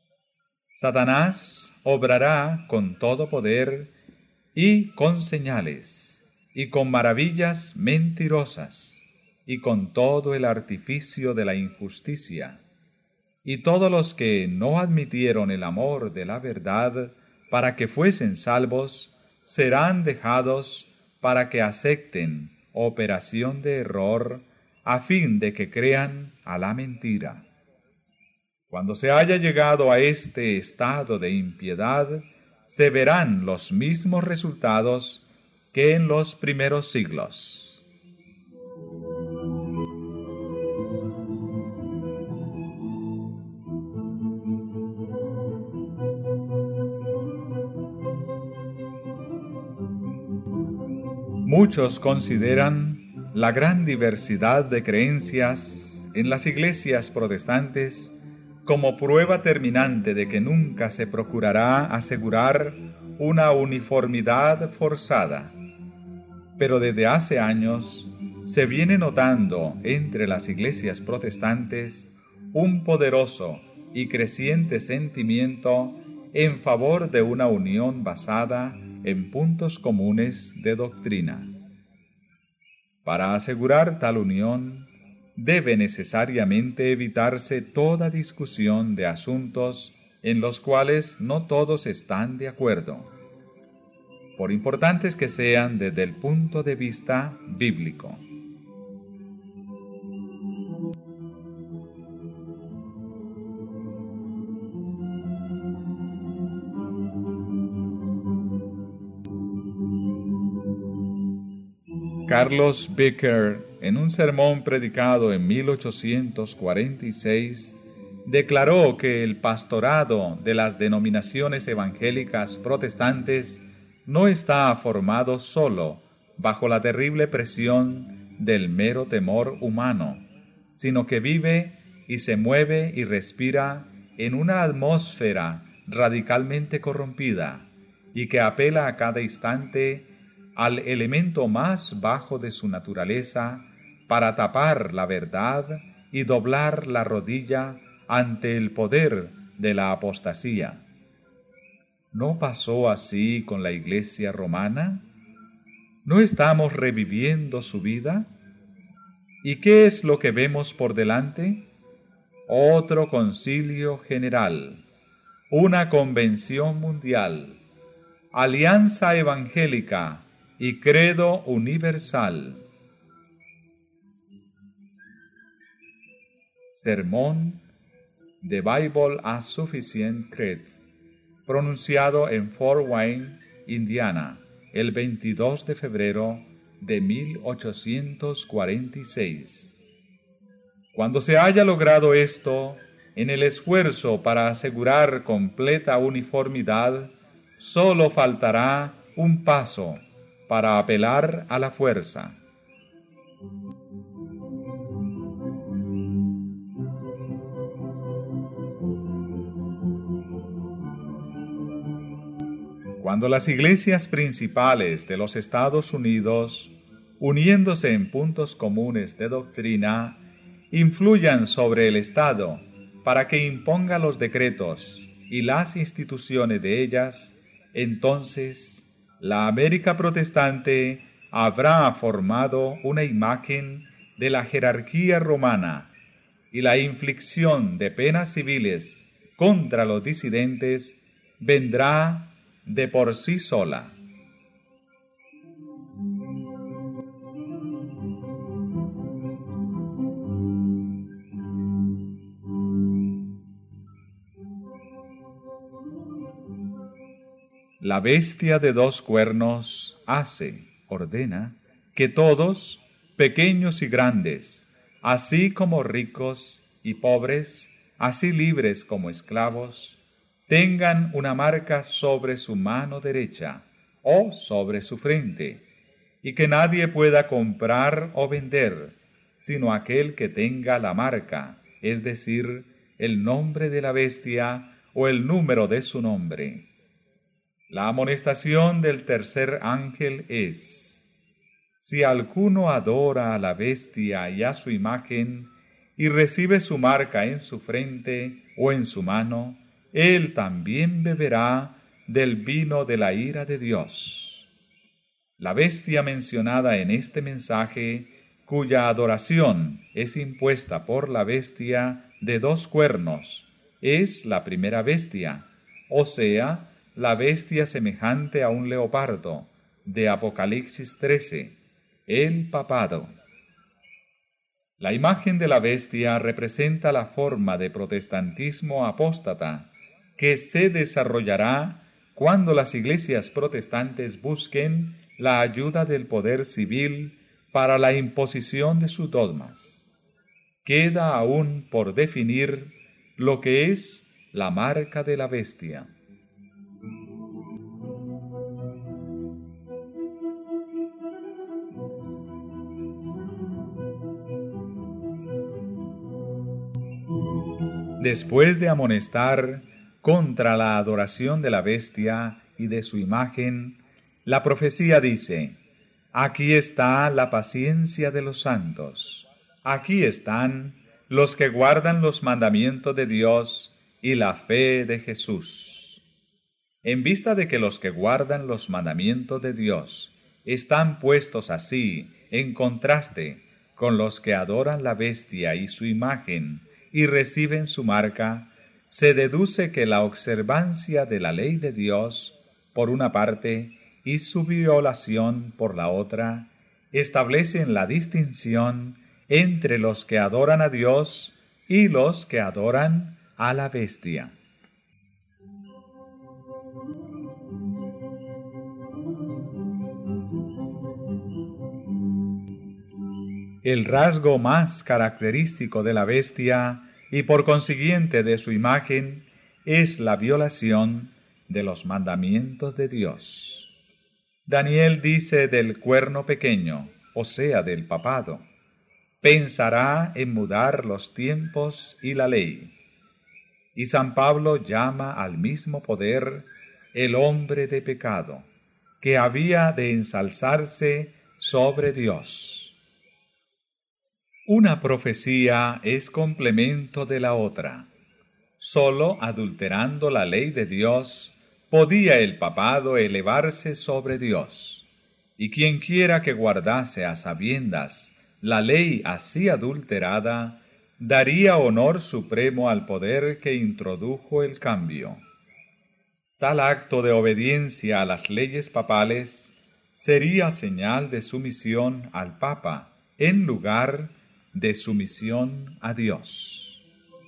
Satanás obrará con todo poder y con señales, y con maravillas mentirosas, y con todo el artificio de la injusticia. Y todos los que no admitieron el amor de la verdad para que fuesen salvos, serán dejados para que acepten operación de error, a fin de que crean a la mentira. Cuando se haya llegado a este estado de impiedad, se verán los mismos resultados que en los primeros siglos. Muchos consideran la gran diversidad de creencias en las iglesias protestantes como prueba terminante de que nunca se procurará asegurar una uniformidad forzada. Pero desde hace años se viene notando entre las iglesias protestantes un poderoso y creciente sentimiento en favor de una unión basada en puntos comunes de doctrina. Para asegurar tal unión, debe necesariamente evitarse toda discusión de asuntos en los cuales no todos están de acuerdo. por importantes que sean desde el punto de vista bíblico. Carlos Becker, en un sermón predicado en mil ochocientos cuarenta y seis, declaró que el pastorado de las denominaciones evangélicas protestantes no está formado solo bajo la terrible presión del mero temor humano, sino que vive y se mueve y respira en una atmósfera radicalmente corrompida y que apela a cada instante al elemento más bajo de su naturaleza para tapar la verdad y doblar la rodilla ante el poder de la apostasía. ¿No pasó así con la Iglesia romana? ¿No estamos reviviendo su vida? ¿Y qué es lo que vemos por delante? Otro concilio general, una convención mundial, alianza evangélica y credo universal. Sermón The Bible as Sufficient Creed, pronunciado en Fort Wayne, Indiana, el veintidós de febrero de mil ochocientos cuarenta y seis. Cuando se haya logrado esto, en el esfuerzo para asegurar completa uniformidad, solo faltará un paso para apelar a la fuerza. Cuando las iglesias principales de los Estados Unidos, uniéndose en puntos comunes de doctrina, influyan sobre el Estado para que imponga los decretos y las instituciones de ellas, entonces la América protestante habrá formado una imagen de la jerarquía romana y la inflicción de penas civiles contra los disidentes vendrá de por sí sola. La bestia de dos cuernos hace, ordena, que todos, pequeños y grandes, así como ricos y pobres, así libres como esclavos, tengan una marca sobre su mano derecha o sobre su frente, y que nadie pueda comprar o vender, sino aquel que tenga la marca, es decir, el nombre de la bestia o el número de su nombre. La amonestación del tercer ángel es: si alguno adora a la bestia y a su imagen, y recibe su marca en su frente o en su mano, él también beberá del vino de la ira de Dios. La bestia mencionada en este mensaje, cuya adoración es impuesta por la bestia de dos cuernos, es la primera bestia, o sea, la bestia semejante a un leopardo, de Apocalipsis trece, el papado. La imagen de la bestia representa la forma de protestantismo apóstata que se desarrollará cuando las iglesias protestantes busquen la ayuda del poder civil para la imposición de sus dogmas. Queda aún por definir lo que es la marca de la bestia. Después de amonestar contra la adoración de la bestia y de su imagen, la profecía dice: aquí está la paciencia de los santos, aquí están los que guardan los mandamientos de Dios y la fe de Jesús. En vista de que los que guardan los mandamientos de Dios están puestos así en contraste con los que adoran la bestia y su imagen y reciben su marca, se deduce que la observancia de la ley de Dios, por una parte, y su violación por la otra, establecen la distinción entre los que adoran a Dios y los que adoran a la bestia. El rasgo más característico de la bestia y por consiguiente de su imagen es la violación de los mandamientos de Dios. Daniel dice del cuerno pequeño, o sea, del papado, pensará en mudar los tiempos y la ley. Y San Pablo llama al mismo poder el hombre de pecado, que había de ensalzarse sobre Dios. Una profecía es complemento de la otra. Solo adulterando la ley de Dios podía el papado elevarse sobre Dios. Y quien quiera que guardase a sabiendas la ley así adulterada, daría honor supremo al poder que introdujo el cambio. Tal acto de obediencia a las leyes papales sería señal de sumisión al Papa, en lugar de sumisión a Dios.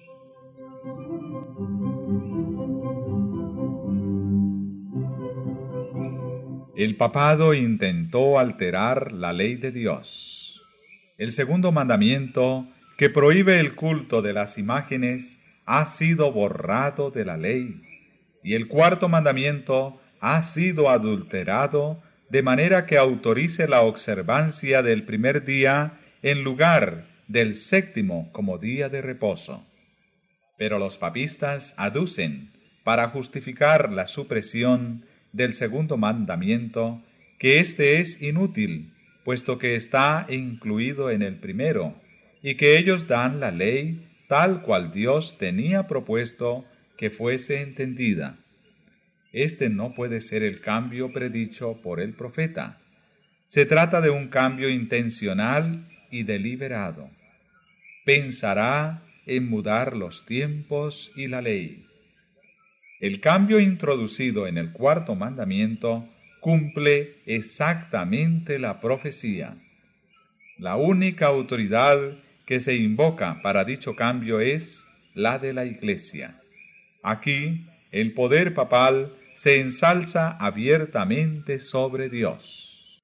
El papado intentó alterar la ley de Dios. El segundo mandamiento, que prohíbe el culto de las imágenes, ha sido borrado de la ley, y el cuarto mandamiento ha sido adulterado de manera que autorice la observancia del primer día en lugar del séptimo como día de reposo. Pero los papistas aducen, para justificar la supresión del segundo mandamiento, que éste es inútil, puesto que está incluido en el primero, y que ellos dan la ley tal cual Dios tenía propuesto que fuese entendida. Este no puede ser el cambio predicho por el profeta. Se trata de un cambio intencional y deliberado. Pensará en mudar los tiempos y la ley. El cambio introducido en el cuarto mandamiento cumple exactamente la profecía. La única autoridad que se invoca para dicho cambio es la de la Iglesia. Aquí, el poder papal se ensalza abiertamente sobre Dios.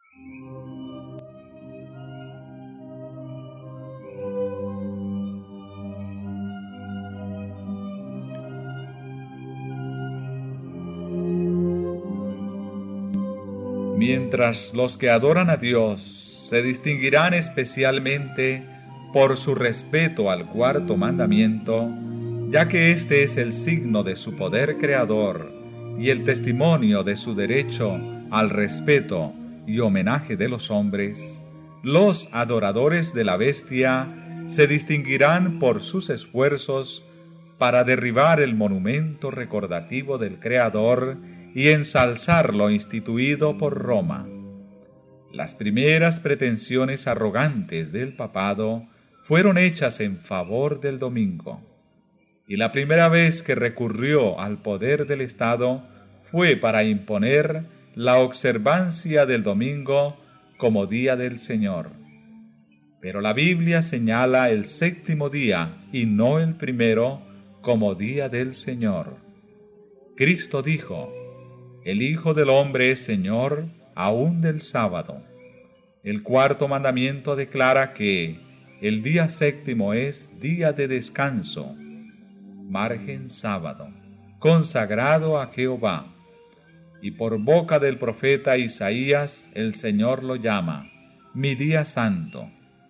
Mientras los que adoran a Dios se distinguirán especialmente por su respeto al cuarto mandamiento, ya que este es el signo de su poder creador y el testimonio de su derecho al respeto y homenaje de los hombres, los adoradores de la bestia se distinguirán por sus esfuerzos para derribar el monumento recordativo del Creador y ensalzar lo instituido por Roma. Las primeras pretensiones arrogantes del papado fueron hechas en favor del domingo, y la primera vez que recurrió al poder del Estado fue para imponer la observancia del domingo como día del Señor. Pero la Biblia señala el séptimo día y no el primero como día del Señor. Cristo dijo: el Hijo del Hombre es Señor aún del sábado. El cuarto mandamiento declara que el día séptimo es día de descanso, margen sábado, consagrado a Jehová. Y por boca del profeta Isaías el Señor lo llama, mi día santo.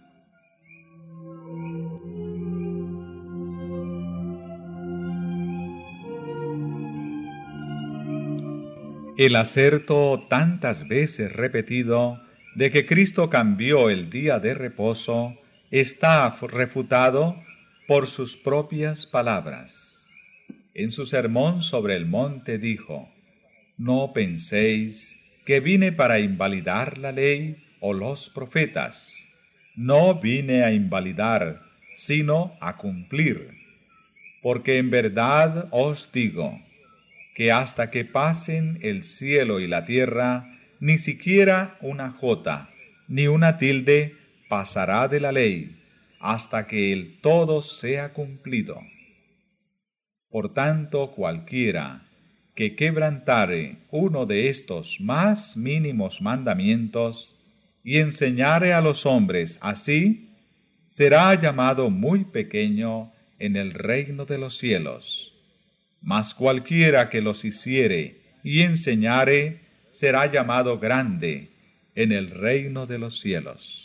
El acerto tantas veces repetido de que Cristo cambió el día de reposo está refutado por sus propias palabras. En su sermón sobre el monte dijo: no penséis que vine para invalidar la ley o los profetas. No vine a invalidar, sino a cumplir. Porque en verdad os digo que hasta que pasen el cielo y la tierra, ni siquiera una jota, ni una tilde pasará de la ley, hasta que el todo sea cumplido. Por tanto, cualquiera que quebrantare uno de estos más mínimos mandamientos y enseñare a los hombres así, será llamado muy pequeño en el reino de los cielos. Mas cualquiera que los hiciere y enseñare, será llamado grande en el reino de los cielos.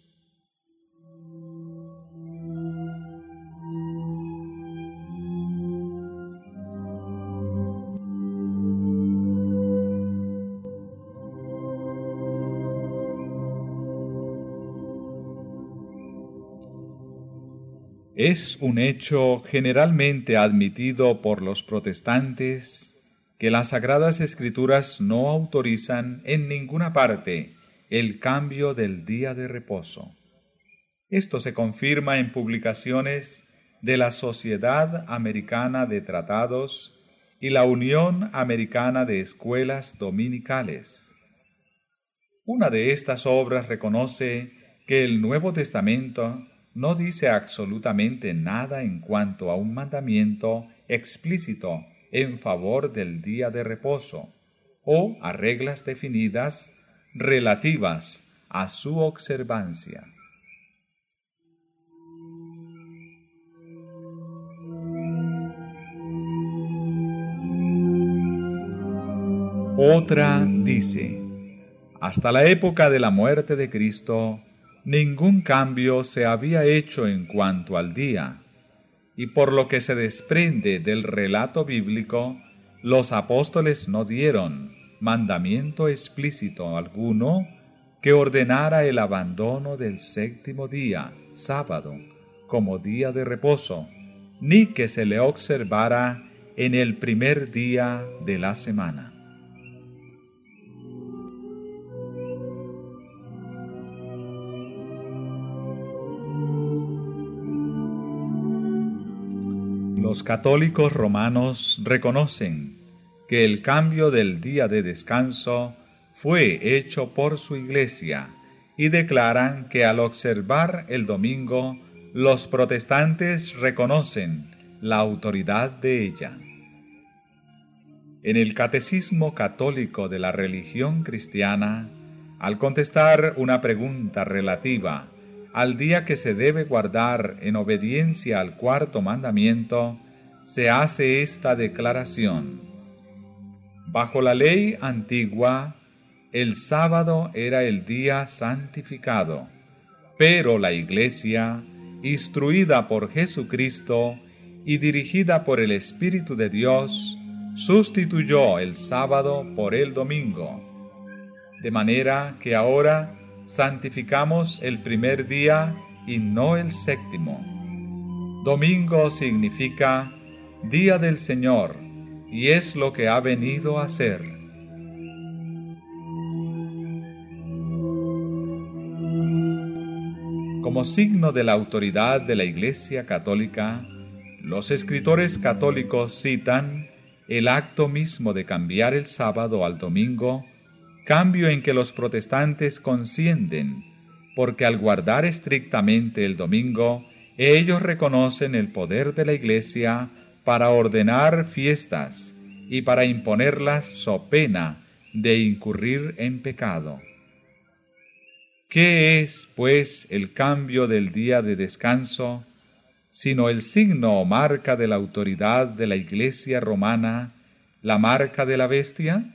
Es un hecho generalmente admitido por los protestantes que las Sagradas Escrituras no autorizan en ninguna parte el cambio del día de reposo. Esto se confirma en publicaciones de la Sociedad Americana de Tratados y la Unión Americana de Escuelas Dominicales. Una de estas obras reconoce que el Nuevo Testamento no dice absolutamente nada en cuanto a un mandamiento explícito en favor del día de reposo o a reglas definidas relativas a su observancia. Otra dice: hasta la época de la muerte de Cristo, ningún cambio se había hecho en cuanto al día, y por lo que se desprende del relato bíblico, los apóstoles no dieron mandamiento explícito alguno que ordenara el abandono del séptimo día, sábado, como día de reposo, ni que se le observara en el primer día de la semana. Los católicos romanos reconocen que el cambio del día de descanso fue hecho por su Iglesia y declaran que al observar el domingo, los protestantes reconocen la autoridad de ella. En el Catecismo Católico de la Religión Cristiana, al contestar una pregunta relativa al día que se debe guardar en obediencia al cuarto mandamiento, se hace esta declaración: bajo la ley antigua, el sábado era el día santificado, pero la Iglesia, instruida por Jesucristo y dirigida por el Espíritu de Dios, sustituyó el sábado por el domingo, de manera que ahora santificamos el primer día y no el séptimo. Domingo significa Día del Señor, y es lo que ha venido a ser. Como signo de la autoridad de la Iglesia Católica, los escritores católicos citan el acto mismo de cambiar el sábado al domingo, cambio en que los protestantes consienten, porque al guardar estrictamente el domingo, ellos reconocen el poder de la Iglesia para ordenar fiestas y para imponerlas so pena de incurrir en pecado. ¿Qué es, pues, el cambio del día de descanso, sino el signo o marca de la autoridad de la Iglesia romana, la marca de la bestia?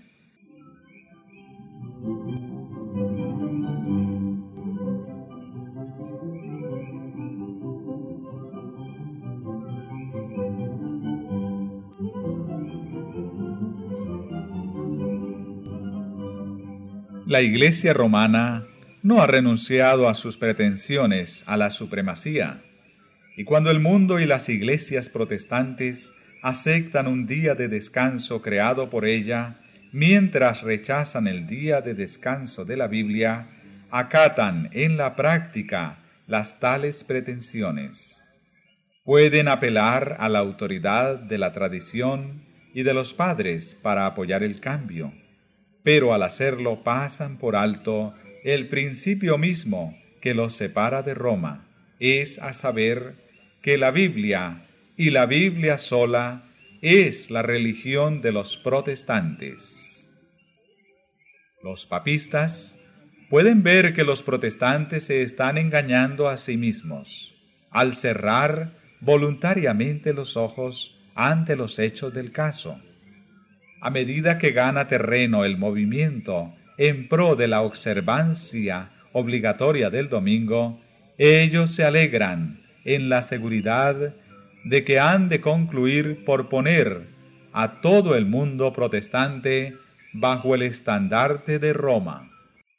La Iglesia romana no ha renunciado a sus pretensiones a la supremacía, y cuando el mundo y las iglesias protestantes aceptan un día de descanso creado por ella, mientras rechazan el día de descanso de la Biblia, acatan en la práctica las tales pretensiones. Pueden apelar a la autoridad de la tradición y de los padres para apoyar el cambio, pero al hacerlo pasan por alto el principio mismo que los separa de Roma, es a saber, que la Biblia, y la Biblia sola, es la religión de los protestantes. Los papistas pueden ver que los protestantes se están engañando a sí mismos al cerrar voluntariamente los ojos ante los hechos del caso. A medida que gana terreno el movimiento en pro de la observancia obligatoria del domingo, ellos se alegran en la seguridad de que han de concluir por poner a todo el mundo protestante bajo el estandarte de Roma.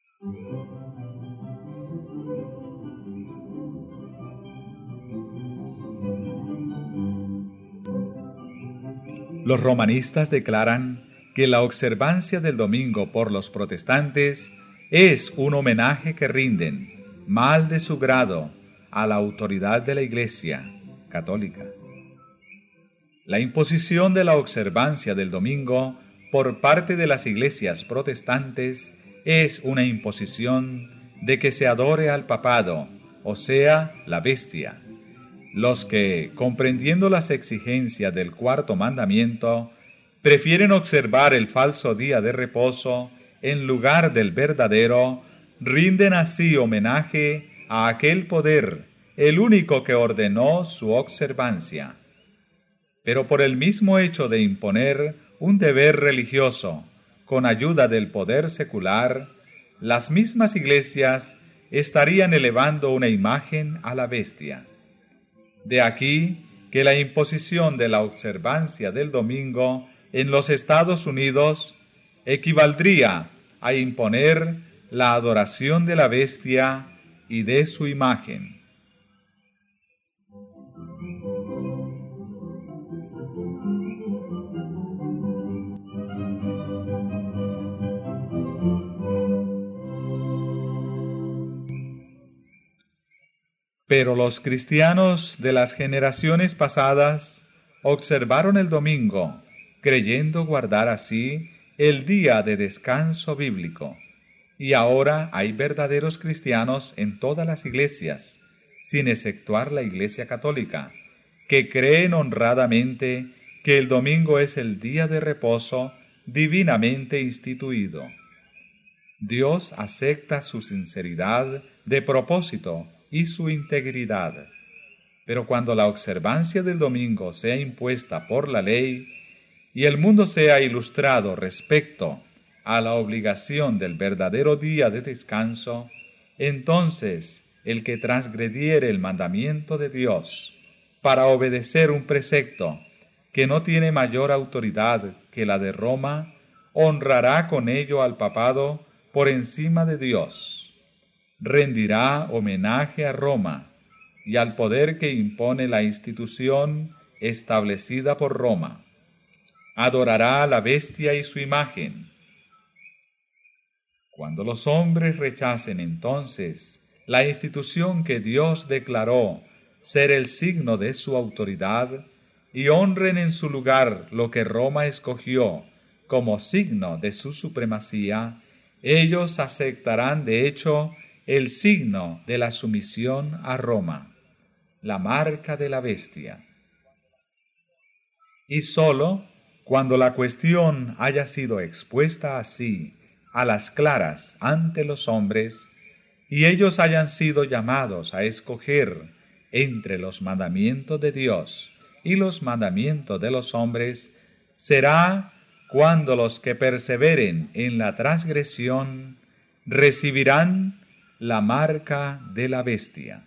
Los romanistas declaran que la observancia del domingo por los protestantes es un homenaje que rinden, mal de su grado, a la autoridad de la Iglesia católica. La imposición de la observancia del domingo por parte de las iglesias protestantes es una imposición de que se adore al papado, o sea, la bestia. Los que, comprendiendo las exigencias del cuarto mandamiento, prefieren observar el falso día de reposo en lugar del verdadero, rinden así homenaje a aquel poder, el único que ordenó su observancia. Pero por el mismo hecho de imponer un deber religioso con ayuda del poder secular, las mismas iglesias estarían elevando una imagen a la bestia. De aquí que la imposición de la observancia del domingo en los Estados Unidos equivaldría a imponer la adoración de la bestia y de su imagen. Pero los cristianos de las generaciones pasadas observaron el domingo, creyendo guardar así el día de descanso bíblico. Y ahora hay verdaderos cristianos en todas las iglesias, sin exceptuar la Iglesia Católica, que creen honradamente que el domingo es el día de reposo divinamente instituido. Dios acepta su sinceridad de propósito y su integridad. Pero cuando la observancia del domingo sea impuesta por la ley y el mundo sea ilustrado respecto a la obligación del verdadero día de descanso, entonces el que transgrediere el mandamiento de Dios para obedecer un precepto que no tiene mayor autoridad que la de Roma, honrará con ello al papado por encima de Dios. Rendirá homenaje a Roma y al poder que impone la institución establecida por Roma. Adorará a la bestia y su imagen. Cuando los hombres rechacen entonces la institución que Dios declaró ser el signo de su autoridad y honren en su lugar lo que Roma escogió como signo de su supremacía, ellos aceptarán de hecho el signo de la sumisión a Roma, la marca de la bestia. Y sólo cuando la cuestión haya sido expuesta así a las claras ante los hombres, y ellos hayan sido llamados a escoger entre los mandamientos de Dios y los mandamientos de los hombres, será cuando los que perseveren en la transgresión recibirán la marca de la bestia.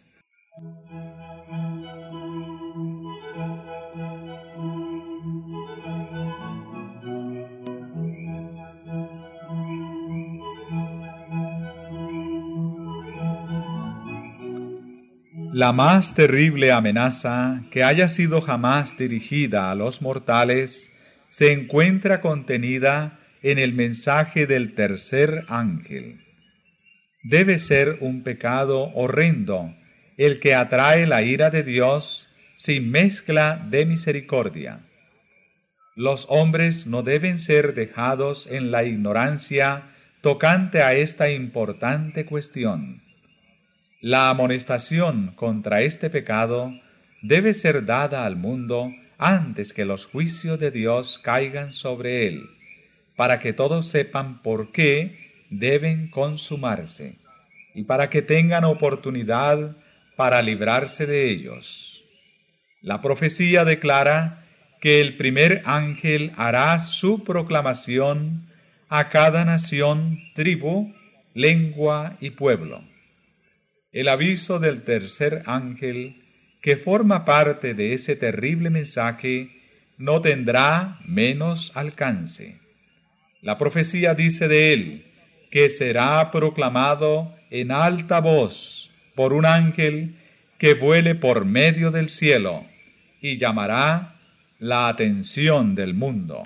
La más terrible amenaza que haya sido jamás dirigida a los mortales se encuentra contenida en el mensaje del tercer ángel. Debe ser un pecado horrendo el que atrae la ira de Dios sin mezcla de misericordia. Los hombres no deben ser dejados en la ignorancia tocante a esta importante cuestión. La amonestación contra este pecado debe ser dada al mundo antes que los juicios de Dios caigan sobre él, para que todos sepan por qué deben consumarse, y para que tengan oportunidad para librarse de ellos. La profecía declara que el primer ángel hará su proclamación a cada nación, tribu, lengua y pueblo. El aviso del tercer ángel, que forma parte de ese terrible mensaje, no tendrá menos alcance. La profecía dice de él que será proclamado en alta voz por un ángel que vuele por medio del cielo y llamará la atención del mundo.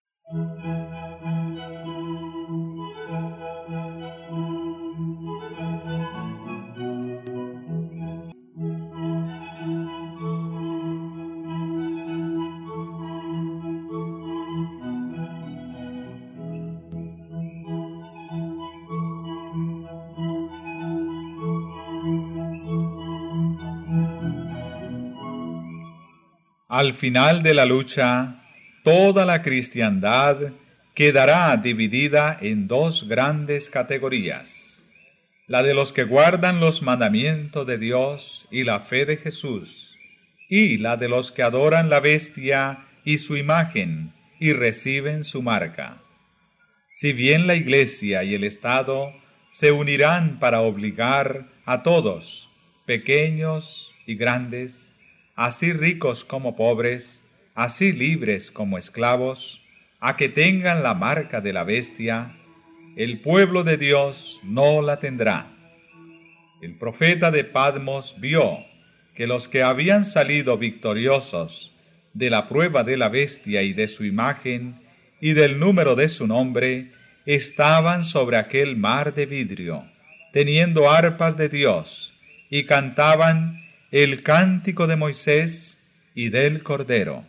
Al final de la lucha, toda la cristiandad quedará dividida en dos grandes categorías: la de los que guardan los mandamientos de Dios y la fe de Jesús, y la de los que adoran la bestia y su imagen y reciben su marca. Si bien la Iglesia y el Estado se unirán para obligar a todos, pequeños y grandes, así ricos como pobres, así libres como esclavos, a que tengan la marca de la bestia, el pueblo de Dios no la tendrá. El profeta de Patmos vio que los que habían salido victoriosos de la prueba de la bestia y de su imagen y del número de su nombre estaban sobre aquel mar de vidrio, teniendo arpas de Dios, y cantaban el cántico de Moisés y del Cordero.